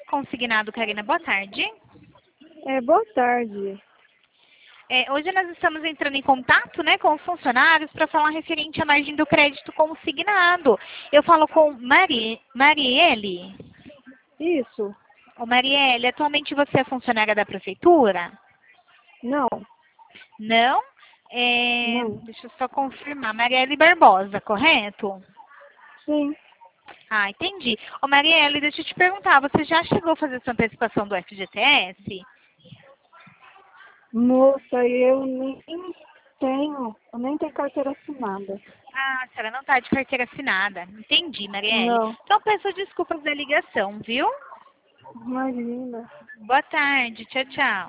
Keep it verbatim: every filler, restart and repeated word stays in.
Consignado, Karina, boa tarde. É, boa tarde. É, hoje nós estamos entrando em contato, né, com os funcionários para falar referente à margem do crédito consignado. Eu falo com Mari, Marielle. Isso? Ô, Marielle, atualmente você é funcionária da prefeitura? Não, Não? É, não. deixa eu só confirmar. Marielle Barbosa, correto? Sim. Ah, entendi. Ô, Marielle, deixa eu te perguntar, você já chegou a fazer sua antecipação do F G T S? Moça, eu nem tenho, eu nem tenho carteira assinada. Ah, a senhora não está de carteira assinada. Entendi, Marielle. Não, Então peço desculpas da ligação, viu? imagina. Boa tarde. Tchau, tchau.